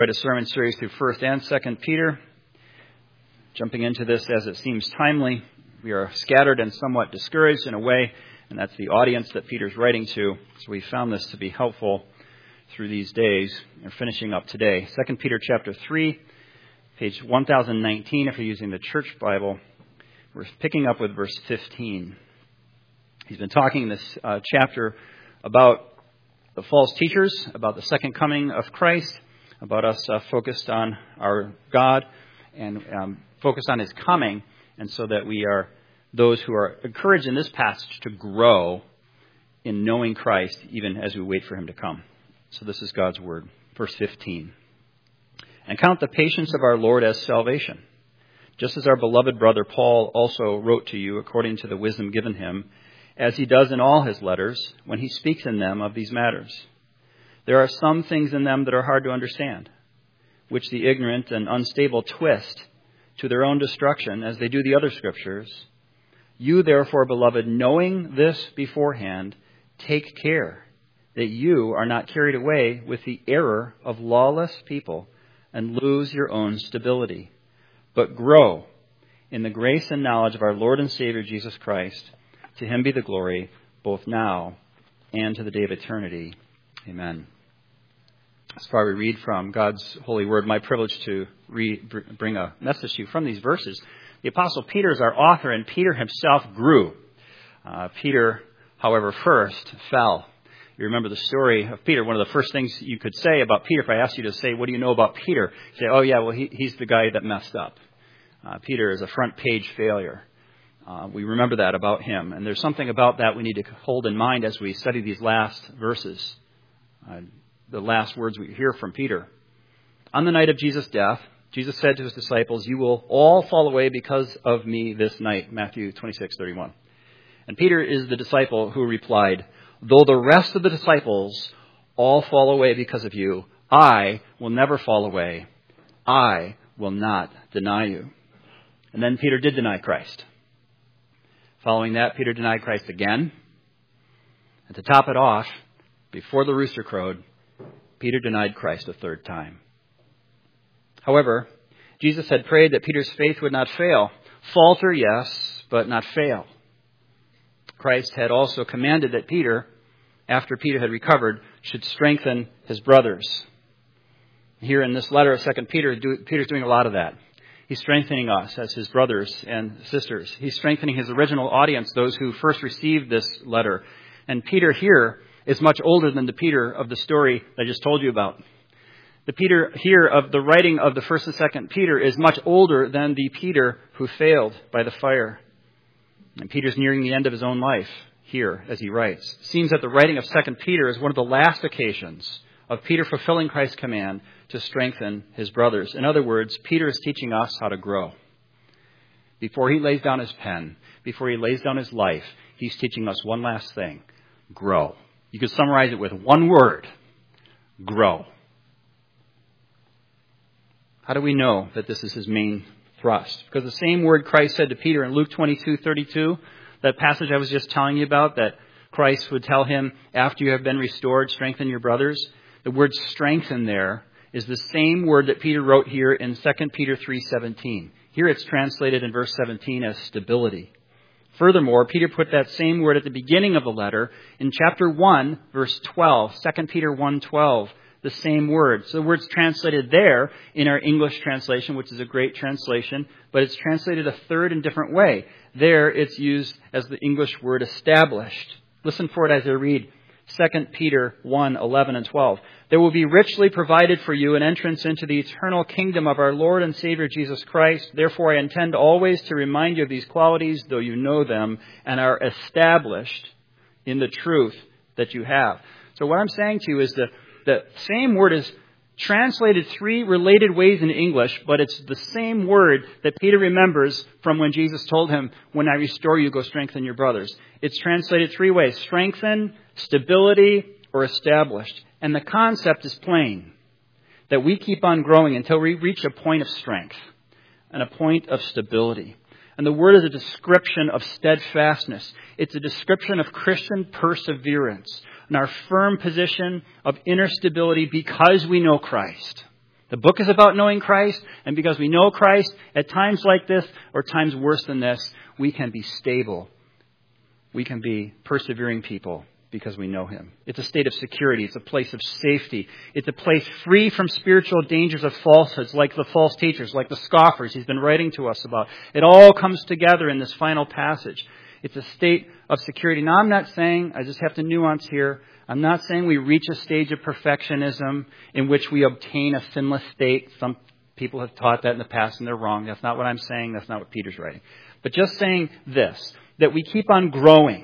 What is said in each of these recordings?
A sermon series through 1st and 2nd Peter. Jumping into this as it seems timely, we are scattered and somewhat discouraged in a way, and that's the audience that Peter's writing to. So we found this to be helpful through these days. We're finishing up today. 2 Peter chapter 3, page 1019 if you're using the Church Bible. We're picking up with verse 15. He's been talking in this chapter about the false teachers, about the second coming of Christ, about us focused on our God and focused on His coming, and so that we are those who are encouraged in this passage to grow in knowing Christ even as we wait for Him to come. So this is God's Word. Verse 15. And count the patience of our Lord as salvation, just as our beloved brother Paul also wrote to you according to the wisdom given him, as he does in all his letters when he speaks in them of these matters. There are some things in them that are hard to understand, which the ignorant and unstable twist to their own destruction, as they do the other scriptures. You, therefore, beloved, knowing this beforehand, take care that you are not carried away with the error of lawless people and lose your own stability, but grow in the grace and knowledge of our Lord and Savior Jesus Christ. To Him be the glory, both now and to the day of eternity. Amen. As far as we read from God's holy word, my privilege to bring a message to you from these verses. The Apostle Peter is our author, and Peter himself grew. Peter, however, first fell. You remember the story of Peter. One of the first things you could say about Peter, if I asked you to say, what do you know about Peter? You say, oh yeah, well, he's the guy that messed up. Peter is a front page failure. We remember that about him. And there's something about that we need to hold in mind as we study these last verses. The last words we hear from Peter. On the night of Jesus' death, Jesus said to His disciples, you will all fall away because of me this night. Matthew 26:31. And Peter is the disciple who replied, though the rest of the disciples all fall away because of you, I will never fall away. I will not deny you. And then Peter did deny Christ. Following that, Peter denied Christ again. And to top it off, before the rooster crowed, Peter denied Christ a third time. However, Jesus had prayed that Peter's faith would not fail. Falter, yes, but not fail. Christ had also commanded that Peter, after Peter had recovered, should strengthen his brothers. Here in this letter of 2 Peter, Peter's doing a lot of that. He's strengthening us as his brothers and sisters. He's strengthening his original audience, those who first received this letter. And Peter here is much older than the Peter of the story I just told you about. The Peter here of the writing of the 1st and 2nd Peter is much older than the Peter who failed by the fire. And Peter's nearing the end of his own life here as he writes. It seems that the writing of 2 Peter is one of the last occasions of Peter fulfilling Christ's command to strengthen his brothers. In other words, Peter is teaching us how to grow. Before he lays down his pen, before he lays down his life, he's teaching us one last thing: grow. You could summarize it with one word: grow. How do we know that this is his main thrust? Because the same word Christ said to Peter in Luke 22:32, that passage I was just telling you about, that Christ would tell him, after you have been restored, strengthen your brothers. The word strengthen there is the same word that Peter wrote here in 2 Peter 3:17. Here it's translated in verse 17 as stability. Furthermore, Peter put that same word at the beginning of the letter in chapter 1, verse 12, 2 Peter 1:12, the same word. So the word's translated there in our English translation, which is a great translation, but it's translated a third and different way. There it's used as the English word established. Listen for it as I read 2 Peter 1:11 and 12. There will be richly provided for you an entrance into the eternal kingdom of our Lord and Savior Jesus Christ. Therefore, I intend always to remind you of these qualities, though you know them and are established in the truth that you have. So what I'm saying to you is that the same word is translated three related ways in English, but it's the same word that Peter remembers from when Jesus told him, when I restore you, go strengthen your brothers. It's translated three ways: strengthen, stability, or established. And the concept is plain, that we keep on growing until we reach a point of strength and a point of stability. And the word is a description of steadfastness. It's a description of Christian perseverance and our firm position of inner stability because we know Christ. The book is about knowing Christ, and because we know Christ, at times like this, or times worse than this, we can be stable. We can be persevering people because we know Him. It's a state of security. It's a place of safety. It's a place free from spiritual dangers of falsehoods, like the false teachers, like the scoffers He's been writing to us about. It all comes together in this final passage. It's a state of security. Now, I'm not saying, I just have to nuance here, I'm not saying we reach a stage of perfectionism in which we obtain a sinless state. Some people have taught that in the past and they're wrong. That's not what I'm saying. That's not what Peter's writing. But just saying this, that we keep on growing,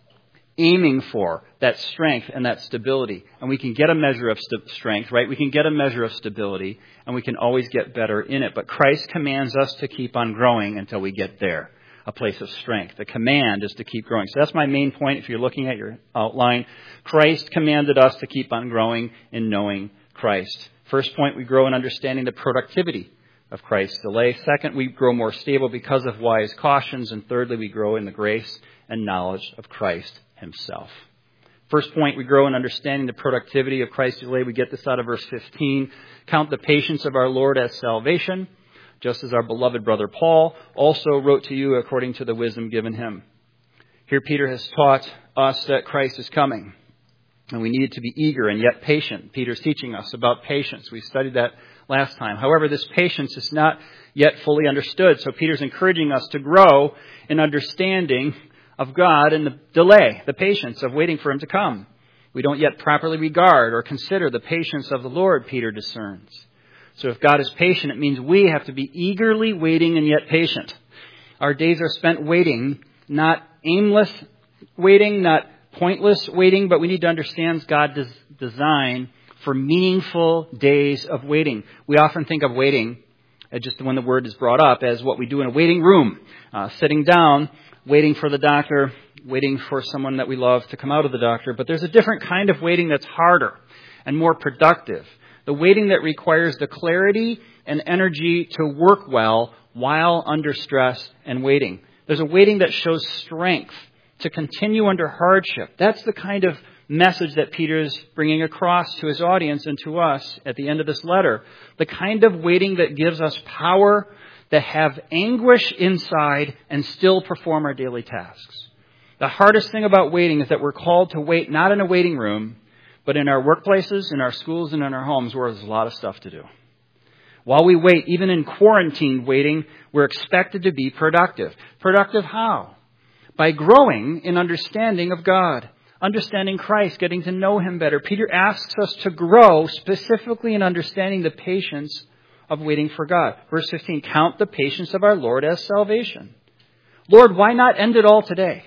aiming for that strength and that stability. And we can get a measure of strength, right? We can get a measure of stability, and we can always get better in it. But Christ commands us to keep on growing until we get there, a place of strength. The command is to keep growing. So that's my main point if you're looking at your outline. Christ commanded us to keep on growing in knowing Christ. First point, we grow in understanding the productivity of Christ's delay. Second, we grow more stable because of wise cautions. And thirdly, we grow in the grace and knowledge of Christ Himself. First point, we grow in understanding the productivity of Christ's delay. We get this out of verse 15. Count the patience of our Lord as salvation, just as our beloved brother Paul also wrote to you according to the wisdom given him. Here Peter has taught us that Christ is coming, and we need to be eager and yet patient. Peter's teaching us about patience. We studied that last time. However, this patience is not yet fully understood, so Peter's encouraging us to grow in understanding of God and the delay, the patience of waiting for Him to come. We don't yet properly regard or consider the patience of the Lord, Peter discerns. So if God is patient, it means we have to be eagerly waiting and yet patient. Our days are spent waiting, not aimless waiting, not pointless waiting, but we need to understand God's design for meaningful days of waiting. We often think of waiting, just when the word is brought up, as what we do in a waiting room, sitting down, waiting for the doctor, waiting for someone that we love to come out of the doctor. But there's a different kind of waiting that's harder and more productive. The waiting that requires the clarity and energy to work well while under stress and waiting. There's a waiting that shows strength to continue under hardship. That's the kind of message that Peter is bringing across to his audience and to us at the end of this letter. The kind of waiting that gives us power to have anguish inside and still perform our daily tasks. The hardest thing about waiting is that we're called to wait not in a waiting room, but in our workplaces, in our schools, and in our homes where there's a lot of stuff to do. While we wait, even in quarantine waiting, we're expected to be productive. Productive how? By growing in understanding of God, understanding Christ, getting to know Him better. Peter asks us to grow specifically in understanding the patience of waiting for God. Verse 15, count the patience of our Lord as salvation. Lord, why not end it all today?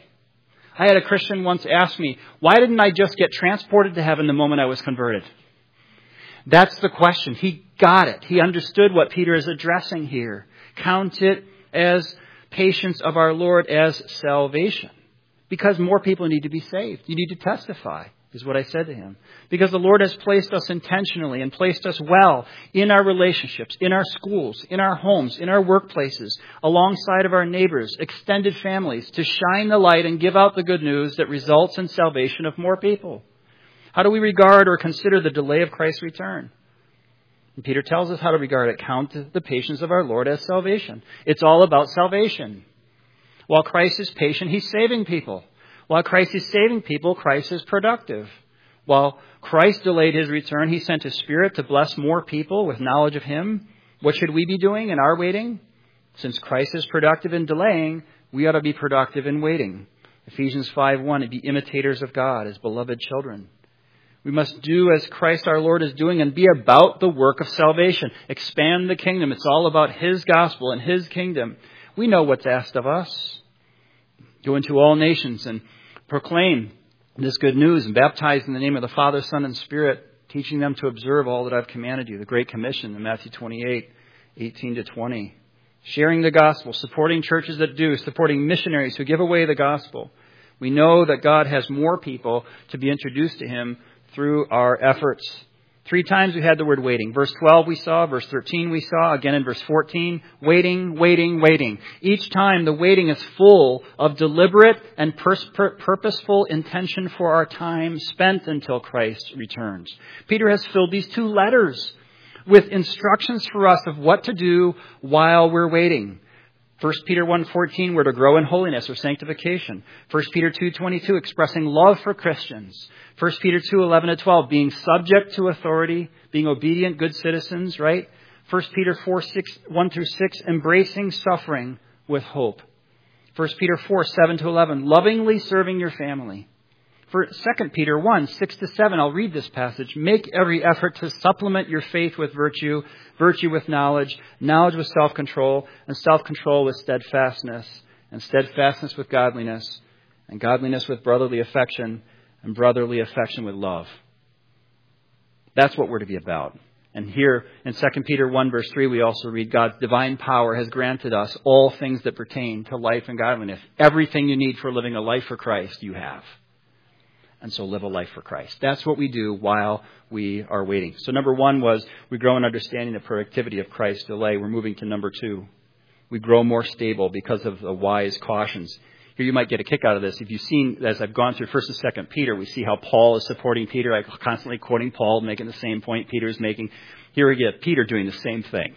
I had a Christian once ask me, why didn't I just get transported to heaven the moment I was converted? That's the question. He got it. He understood what Peter is addressing here. Count it as patience of our Lord as salvation. Because more people need to be saved. You need to testify, is what I said to him. Because the Lord has placed us intentionally and placed us well in our relationships, in our schools, in our homes, in our workplaces, alongside of our neighbors, extended families, to shine the light and give out the good news that results in salvation of more people. How do we regard or consider the delay of Christ's return? And Peter tells us how to regard it. Count the patience of our Lord as salvation. It's all about salvation. While Christ is patient, He's saving people. While Christ is saving people, Christ is productive. While Christ delayed His return, He sent His Spirit to bless more people with knowledge of Him. What should we be doing in our waiting? Since Christ is productive in delaying, we ought to be productive in waiting. Ephesians 5:1, and be imitators of God as beloved children. We must do as Christ our Lord is doing and be about the work of salvation. Expand the kingdom. It's all about His gospel and His kingdom. We know what's asked of us. Go into all nations and proclaim this good news and baptize in the name of the Father, Son, and Spirit, teaching them to observe all that I've commanded you. The Great Commission in Matthew 28:18-20. Sharing the gospel, supporting churches that do, supporting missionaries who give away the gospel. We know that God has more people to be introduced to Him through our efforts. 3 times we had the word waiting. Verse 12 we saw, verse 13 we saw, again in verse 14, waiting, waiting, waiting. Each time the waiting is full of deliberate and purposeful intention for our time spent until Christ returns. Peter has filled these 2 letters with instructions for us of what to do while we're waiting. 1 Peter 1:14, we're to grow in holiness or sanctification. 1 Peter 2:22, expressing love for Christians. 1 Peter 2:11-12, being subject to authority, being obedient, good citizens, right? 1 Peter 4:1-6, embracing suffering with hope. 1 Peter 4:7-11, lovingly serving your family. For 2 Peter 1:6-7, I'll read this passage. Make every effort to supplement your faith with virtue, virtue with knowledge, knowledge with self-control, and self-control with steadfastness, and steadfastness with godliness, and godliness with brotherly affection, and brotherly affection with love. That's what we're to be about. And here in 2 Peter 1:3, we also read, God's divine power has granted us all things that pertain to life and godliness. Everything you need for living a life for Christ, you have. And so live a life for Christ. That's what we do while we are waiting. So number 1 was we grow in understanding the productivity of Christ's delay. We're moving to number 2. We grow more stable because of the wise cautions. Here you might get a kick out of this. If you've seen, as I've gone through 1 and 2 Peter, we see how Paul is supporting Peter. I'm constantly quoting Paul, making the same point Peter is making. Here we get Peter doing the same thing.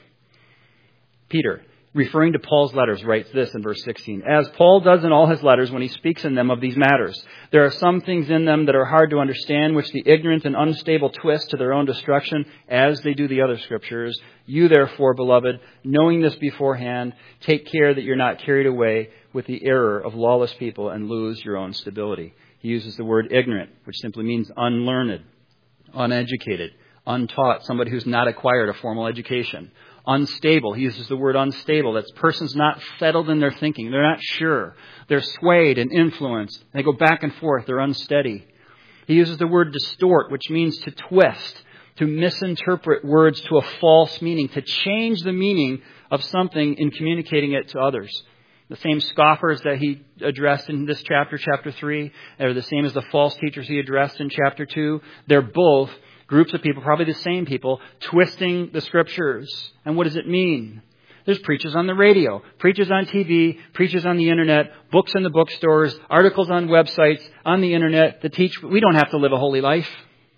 Peter, referring to Paul's letters, writes this in verse 16. As Paul does in all his letters when he speaks in them of these matters, there are some things in them that are hard to understand, which the ignorant and unstable twist to their own destruction, as they do the other scriptures. You therefore, beloved, knowing this beforehand, take care that you're not carried away with the error of lawless people and lose your own stability. He uses the word ignorant, which simply means unlearned, uneducated, untaught, somebody who's not acquired a formal education. Unstable. He uses the word unstable. That's persons not settled in their thinking. They're not sure. They're swayed and influenced. They go back and forth. They're unsteady. He uses the word distort, which means to twist, to misinterpret words to a false meaning, to change the meaning of something in communicating it to others. The same scoffers that he addressed in this chapter, chapter 3, are the same as the false teachers he addressed in chapter 2. They're both groups of people, probably the same people, twisting the scriptures. And what does it mean? There's preachers on the radio, preachers on TV, preachers on the internet, books in the bookstores, articles on websites, on the internet that teach we don't have to live a holy life.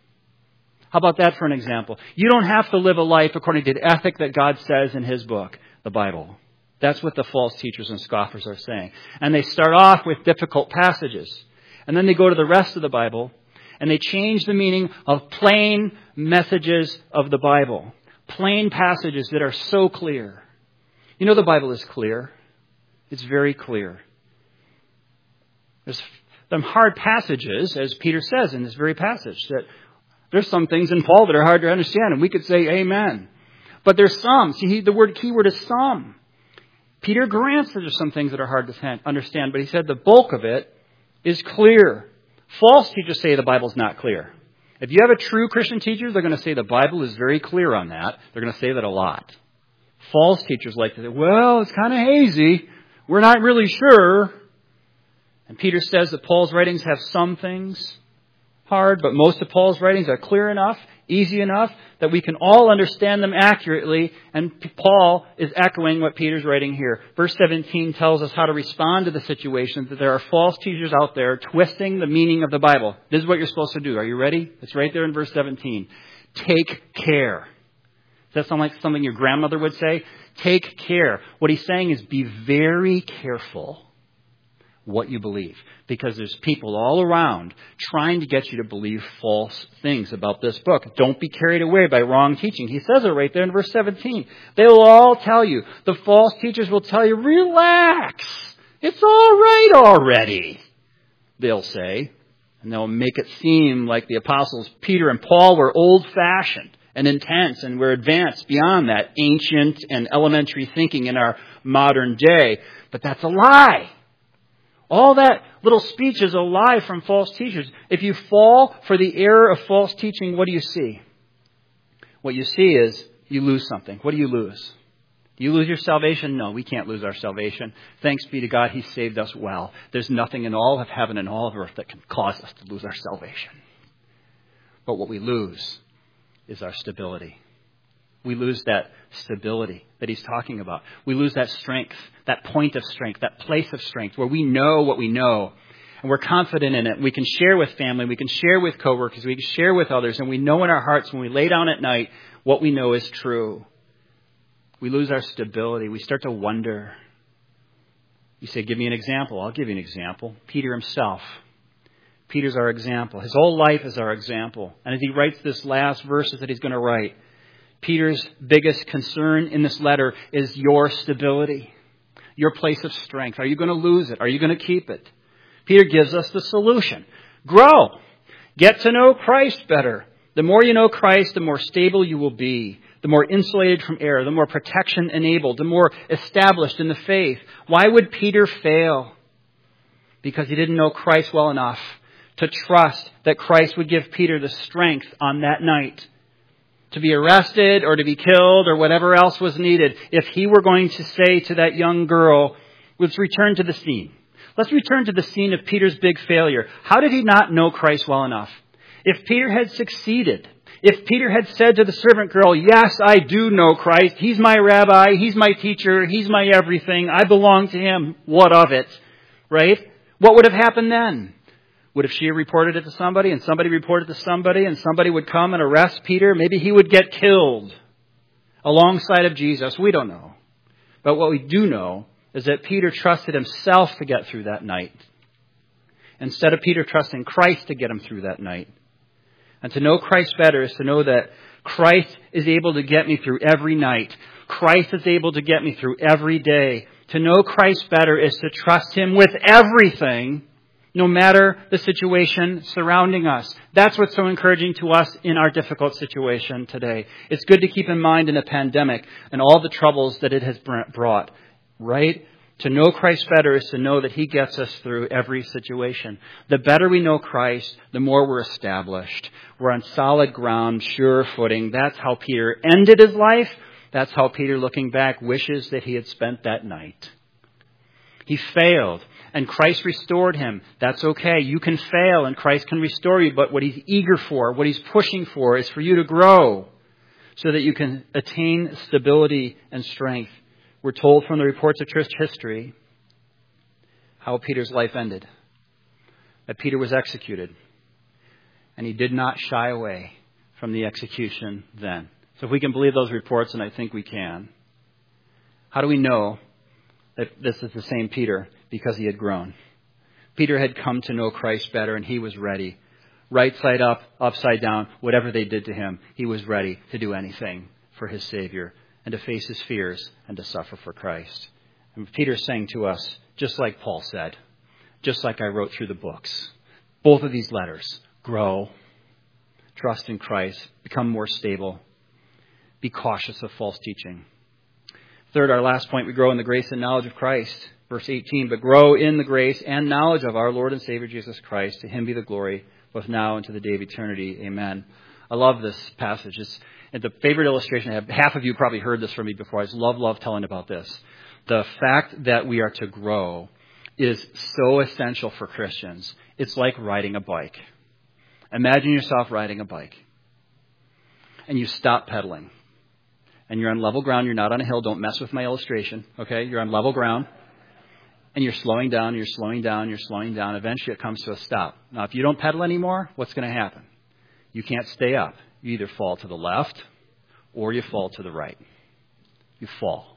How about that for an example? You don't have to live a life according to the ethic that God says in His book, the Bible. That's what the false teachers and scoffers are saying. And they start off with difficult passages. And then they go to the rest of the Bible and they change the meaning of plain messages of the Bible. Plain passages that are so clear. You know the Bible is clear. It's very clear. There's some hard passages, as Peter says in this very passage, that there's some things in Paul that are hard to understand, and we could say amen. But there's some. See, the key word is some. Peter grants that there's some things that are hard to understand, but he said the bulk of it is clear. False teachers say the Bible's not clear. If you have a true Christian teacher, they're going to say the Bible is very clear on that. They're going to say that a lot. False teachers like to say, well, it's kind of hazy. We're not really sure. And Peter says that Paul's writings have some things hard, but most of Paul's writings are clear enough, easy enough, that we can all understand them accurately. And Paul is echoing what Peter's writing here. Verse 17 tells us how to respond to the situation that there are false teachers out there twisting the meaning of the Bible. This is what you're supposed to do. Are you ready? It's right there in verse 17. Take care. Does that sound like something your grandmother would say? Take care. What he's saying is be very careful what you believe. Because there's people all around trying to get you to believe false things about this book. Don't be carried away by wrong teaching. He says it right there in verse 17. They will all tell you. The false teachers will tell you, relax. It's all right already, they'll say. And they'll make it seem like the apostles Peter and Paul were old-fashioned and intense and we're advanced beyond that ancient and elementary thinking in our modern day. But that's a lie. All that little speech is a lie from false teachers. If you fall for the error of false teaching, what do you see? What you see is you lose something. What do you lose? Do you lose your salvation? No, we can't lose our salvation. Thanks be to God, He saved us well. There's nothing in all of heaven and all of earth that can cause us to lose our salvation. But what we lose is our stability. We lose that stability that he's talking about. We lose that strength, that point of strength, that place of strength where we know what we know. And we're confident in it. We can share with family. We can share with coworkers. We can share with others. And we know in our hearts when we lay down at night what we know is true. We lose our stability. We start to wonder. You say, give me an example. I'll give you an example. Peter himself. Peter's our example. His whole life is our example. And as he writes this last verses that he's going to write, Peter's biggest concern in this letter is your stability, your place of strength. Are you going to lose it? Are you going to keep it? Peter gives us the solution. Grow. Get to know Christ better. The more you know Christ, the more stable you will be. The more insulated from error, the more protection enabled, the more established in the faith. Why would Peter fail? Because he didn't know Christ well enough to trust that Christ would give Peter the strength on that night to be arrested or to be killed or whatever else was needed. If he were going to say to that young girl, let's return to the scene. Let's return to the scene of Peter's big failure. How did he not know Christ well enough? If Peter had succeeded, if Peter had said to the servant girl, yes, I do know Christ. He's my rabbi. He's my teacher. He's my everything. I belong to him. What of it? Right? What would have happened then? Would have she reported it to somebody and somebody reported to somebody and somebody would come and arrest Peter? Maybe he would get killed alongside of Jesus. We don't know. But what we do know is that Peter trusted himself to get through that night instead of Peter trusting Christ to get him through that night. And to know Christ better is to know that Christ is able to get me through every night. Christ is able to get me through every day. To know Christ better is to trust him with everything, no matter the situation surrounding us. That's what's so encouraging to us in our difficult situation today. It's good to keep in mind in a pandemic and all the troubles that it has brought, right? To know Christ better is to know that he gets us through every situation. The better we know Christ, the more we're established. We're on solid ground, sure footing. That's how Peter ended his life. That's how Peter, looking back, wishes that he had spent that night. He failed, and Christ restored him. That's okay. You can fail, and Christ can restore you. But what he's eager for, what he's pushing for, is for you to grow so that you can attain stability and strength. We're told from the reports of church history how Peter's life ended. That Peter was executed. And he did not shy away from the execution then. So if we can believe those reports, and I think we can, how do we know that this is the same Peter? Because he had grown. Peter had come to know Christ better, and he was ready. Right side up, upside down, whatever they did to him, he was ready to do anything for his Savior, and to face his fears, and to suffer for Christ. And Peter's saying to us, just like Paul said, just like I wrote through the books, both of these letters, grow, trust in Christ, become more stable, be cautious of false teaching. Third, our last point, we grow in the grace and knowledge of Christ. Verse 18, but grow in the grace and knowledge of our Lord and Savior Jesus Christ. To him be the glory, both now and to the day of eternity. Amen. I love this passage. It's the favorite illustration I have. Half of you probably heard this from me before. I just love telling about this. The fact that we are to grow is so essential for Christians. It's like riding a bike. Imagine yourself riding a bike. And you stop pedaling. And you're on level ground. You're not on a hill. Don't mess with my illustration. Okay? You're on level ground. And you're slowing down. You're slowing down. You're slowing down. Eventually it comes to a stop. Now, if you don't pedal anymore, what's going to happen? You can't stay up. You either fall to the left or you fall to the right. You fall.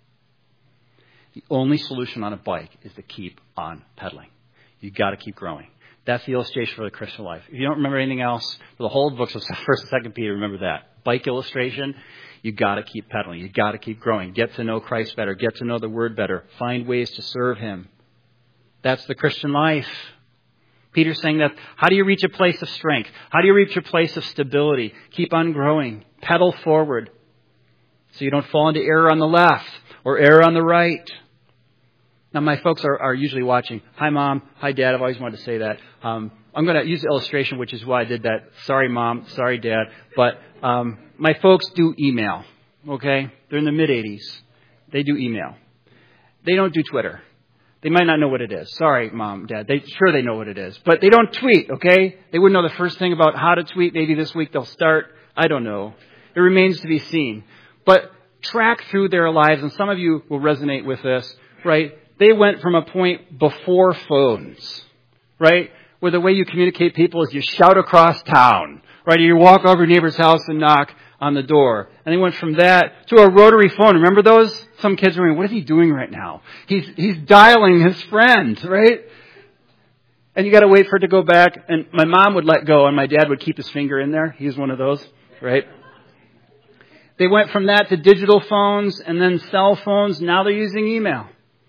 The only solution on a bike is to keep on pedaling. You've got to keep growing. That's the illustration for the Christian life. If you don't remember anything else, for the whole books of 1st and 2nd Peter, remember that. Bike illustration, you've got to keep pedaling. You've got to keep growing. Get to know Christ better. Get to know the Word better. Find ways to serve Him. That's the Christian life. Peter's saying that, how do you reach a place of strength? How do you reach a place of stability? Keep on growing. Pedal forward so you don't fall into error on the left or error on the right. Now, my folks are usually watching. Hi, Mom. Hi, Dad. I've always wanted to say that. I'm going to use the illustration, which is why I did that. Sorry, Mom. Sorry, Dad. But my folks do email, okay? They're in the mid-80s. They do email. They don't do Twitter. They might not know what it is. Sorry, Mom, Dad. Sure they know what it is. But they don't tweet, okay? They wouldn't know the first thing about how to tweet. Maybe this week they'll start. I don't know. It remains to be seen. But track through their lives, and some of you will resonate with this, right? They went from a point before phones, right? Where the way you communicate people is you shout across town, right? You walk over your neighbor's house and knock on the door. And they went from that to a rotary phone. Remember those? Some kids were going, what is he doing right now? He's dialing his friend, right? And you got to wait for it to go back. And my mom would let go and my dad would keep his finger in there. He was one of those, right? They went from that to digital phones and then cell phones. Now they're using email.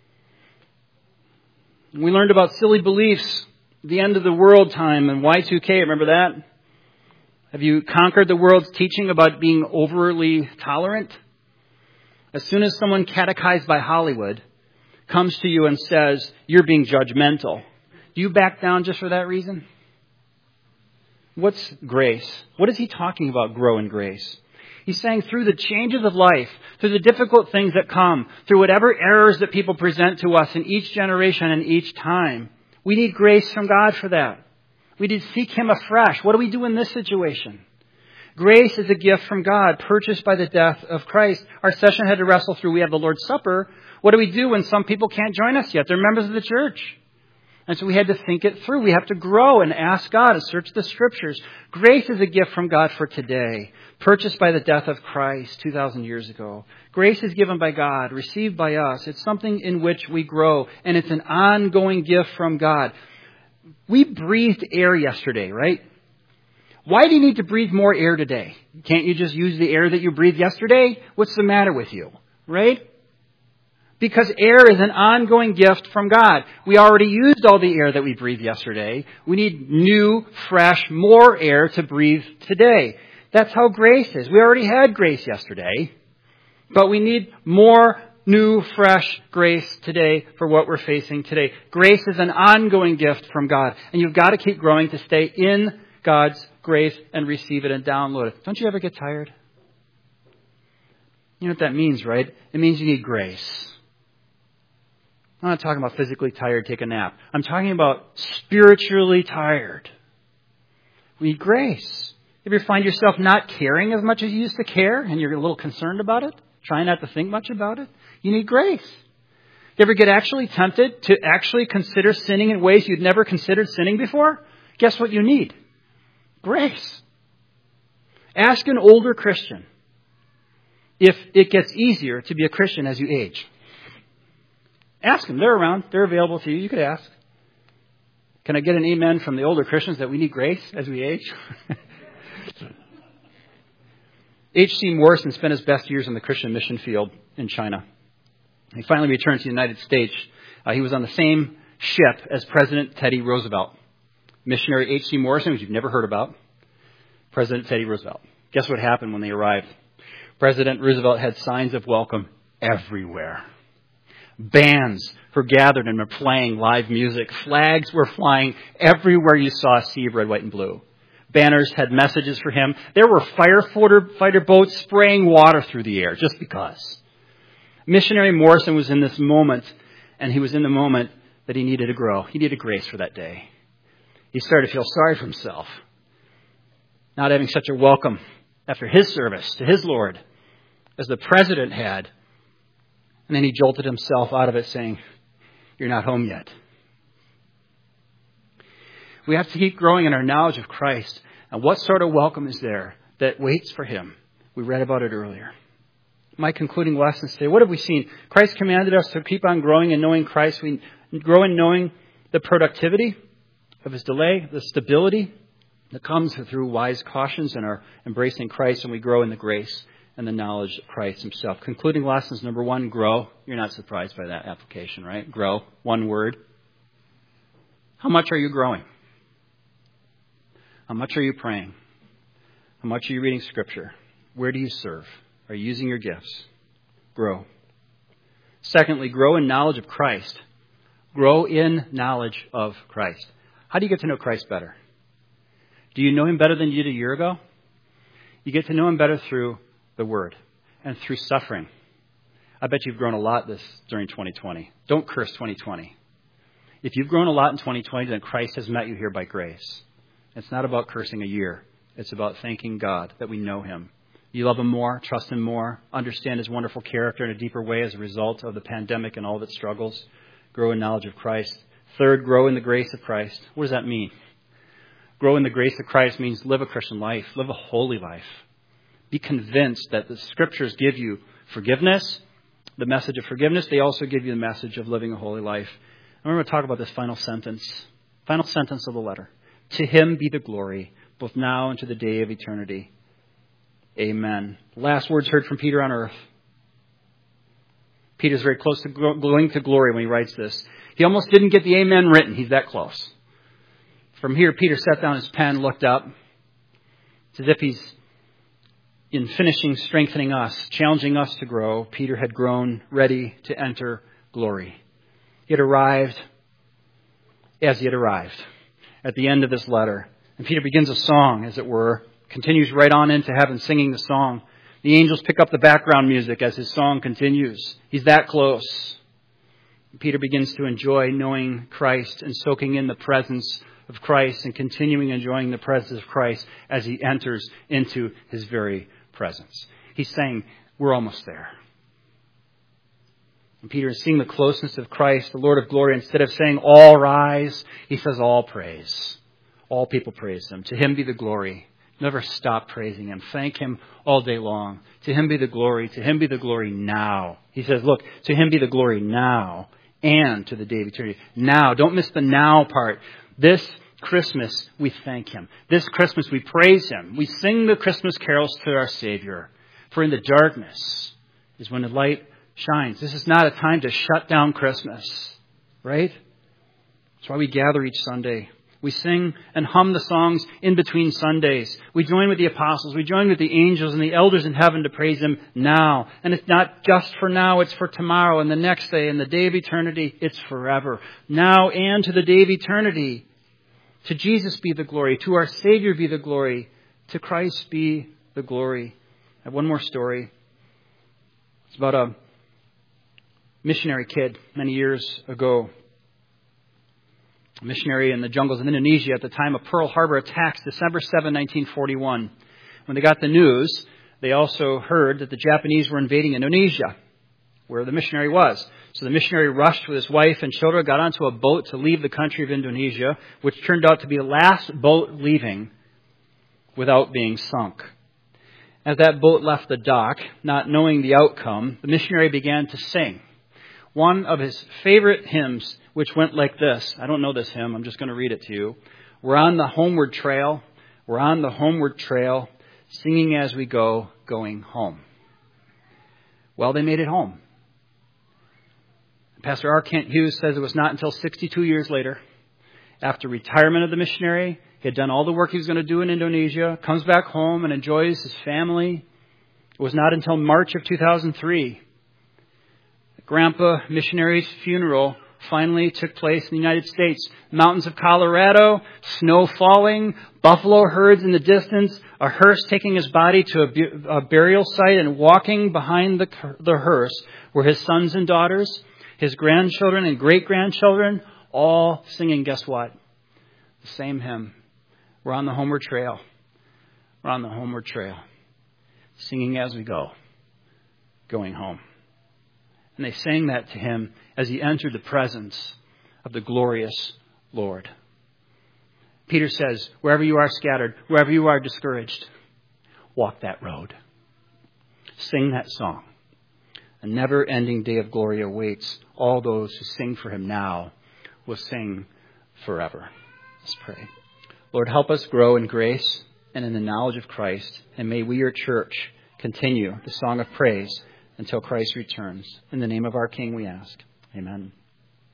We learned about silly beliefs, the end of the world time, and Y2K. Remember that? Have you conquered the world's teaching about being overly tolerant? As soon as someone catechized by Hollywood comes to you and says, you're being judgmental, do you back down just for that reason? What's grace? What is he talking about, grow in grace? He's saying through the changes of life, through the difficult things that come, through whatever errors that people present to us in each generation and each time, we need grace from God for that. We need to seek Him afresh. What do we do in this situation? Grace is a gift from God, purchased by the death of Christ. Our session had to wrestle through, we have the Lord's Supper. What do we do when some people can't join us yet? They're members of the church. And so we had to think it through. We have to grow and ask God and search the Scriptures. Grace is a gift from God for today, purchased by the death of Christ 2,000 years ago. Grace is given by God, received by us. It's something in which we grow, and it's an ongoing gift from God. We breathed air yesterday, right? Why do you need to breathe more air today? Can't you just use the air that you breathed yesterday? What's the matter with you, right? Because air is an ongoing gift from God. We already used all the air that we breathed yesterday. We need new, fresh, more air to breathe today. That's how grace is. We already had grace yesterday, but we need more new, fresh grace today for what we're facing today. Grace is an ongoing gift from God, and you've got to keep growing to stay in God's grace and receive it and download it. Don't you ever get tired? You know what that means, right? It means you need grace. I'm not talking about physically tired, take a nap. I'm talking about spiritually tired. We need grace. If you find yourself not caring as much as you used to care and you're a little concerned about it, trying not to think much about it, you need grace. You ever get actually tempted to actually consider sinning in ways you'd never considered sinning before? Guess what you need? Grace. Ask an older Christian if it gets easier to be a Christian as you age. Ask them. They're around. They're available to you. You could ask. Can I get an amen from the older Christians that we need grace as we age? H.C. Morrison spent his best years in the Christian mission field in China. He finally returned to the United States. He was on the same ship as President Teddy Roosevelt. Missionary H.C. Morrison, which you've never heard about. President Teddy Roosevelt. Guess what happened when they arrived? President Roosevelt had signs of welcome everywhere. Bands were gathered and were playing live music. Flags were flying everywhere you saw a sea of red, white, and blue. Banners had messages for him. There were firefighter boats spraying water through the air just because. Missionary Morrison was in this moment, and he was in the moment that he needed to grow. He needed grace for that day. He started to feel sorry for himself, not having such a welcome after his service to his Lord as the president had. And then he jolted himself out of it saying, you're not home yet. We have to keep growing in our knowledge of Christ. And what sort of welcome is there that waits for him? We read about it earlier. My concluding lessons today, what have we seen? Christ commanded us to keep on growing in knowing Christ. We grow in knowing the productivity of His delay, the stability that comes through wise cautions and our embracing Christ, and we grow in the grace and the knowledge of Christ Himself. Concluding lessons, number one, grow. You're not surprised by that application, right? Grow. One word. How much are you growing? How much are you praying? How much are you reading Scripture? Where do you serve? Are you using your gifts? Grow. Secondly, grow in knowledge of Christ. Grow in knowledge of Christ. How do you get to know Christ better? Do you know Him better than you did a year ago? You get to know Him better through the Word and through suffering. I bet you've grown a lot during 2020. Don't curse 2020. If you've grown a lot in 2020, then Christ has met you here by grace. It's not about cursing a year. It's about thanking God that we know Him. You love Him more, trust Him more, understand His wonderful character in a deeper way as a result of the pandemic and all of its struggles. Grow in knowledge of Christ. Third, grow in the grace of Christ. What does that mean? Grow in the grace of Christ means live a Christian life, live a holy life. Be convinced that the Scriptures give you forgiveness, the message of forgiveness. They also give you the message of living a holy life. And we're going to talk about this final sentence of the letter. To him be the glory, both now and to the day of eternity. Amen. Last words heard from Peter on earth. Peter's very close to going to glory when he writes this. He almost didn't get the amen written. He's that close. From here, Peter set down his pen, looked up. It's as if he's in finishing, strengthening us, challenging us to grow. Peter had grown, ready to enter glory. He had arrived as he had arrived at the end of this letter. And Peter begins a song, as it were, continues right on into heaven singing the song. The angels pick up the background music as his song continues. He's that close. Peter begins to enjoy knowing Christ and soaking in the presence of Christ and continuing enjoying the presence of Christ as he enters into his very presence. He's saying, we're almost there. And Peter is seeing the closeness of Christ, the Lord of glory. Instead of saying, all rise, he says, all praise. All people praise him. To him be the glory. Never stop praising him. Thank him all day long. To him be the glory. To him be the glory now. He says, look, to him be the glory now and to the day of eternity. Now. Don't miss the now part. This Christmas, we thank him. This Christmas, we praise him. We sing the Christmas carols to our Savior. For in the darkness is when the light shines. This is not a time to shut down Christmas. Right? That's why we gather each Sunday. We sing and hum the songs in between Sundays. We join with the apostles. We join with the angels and the elders in heaven to praise him now. And it's not just for now, it's for tomorrow and the next day and the day of eternity. It's forever. Now and to the day of eternity. To Jesus be the glory. To our Savior be the glory. To Christ be the glory. I have one more story. It's about a missionary kid many years ago. A missionary in the jungles of Indonesia at the time of Pearl Harbor attacks, December 7, 1941. When they got the news, they also heard that the Japanese were invading Indonesia, where the missionary was. So the missionary rushed with his wife and children, got onto a boat to leave the country of Indonesia, which turned out to be the last boat leaving without being sunk. As that boat left the dock, not knowing the outcome, the missionary began to sing one of his favorite hymns, which went like this. I don't know this hymn. I'm just going to read it to you. We're on the homeward trail. We're on the homeward trail, singing as we go, going home. Well, they made it home. Pastor R. Kent Hughes says it was not until 62 years later, after retirement of the missionary, he had done all the work he was going to do in Indonesia, comes back home and enjoys his family. It was not until March of 2003 Grandpa missionary's funeral finally took place in the United States. Mountains of Colorado, snow falling, buffalo herds in the distance, a hearse taking his body to a burial site, and walking behind the hearse were his sons and daughters, his grandchildren and great-grandchildren, all singing, guess what? The same hymn. We're on the homeward trail. We're on the homeward trail. Singing as we go. Going home. And they sang that to him as he entered the presence of the glorious Lord. Peter says, wherever you are scattered, wherever you are discouraged, walk that road. Sing that song. A never-ending day of glory awaits all those who sing for him now will sing forever. Let's pray. Lord, help us grow in grace and in the knowledge of Christ, and may we, your church, continue the song of praise until Christ returns. In the name of our King we ask. Amen.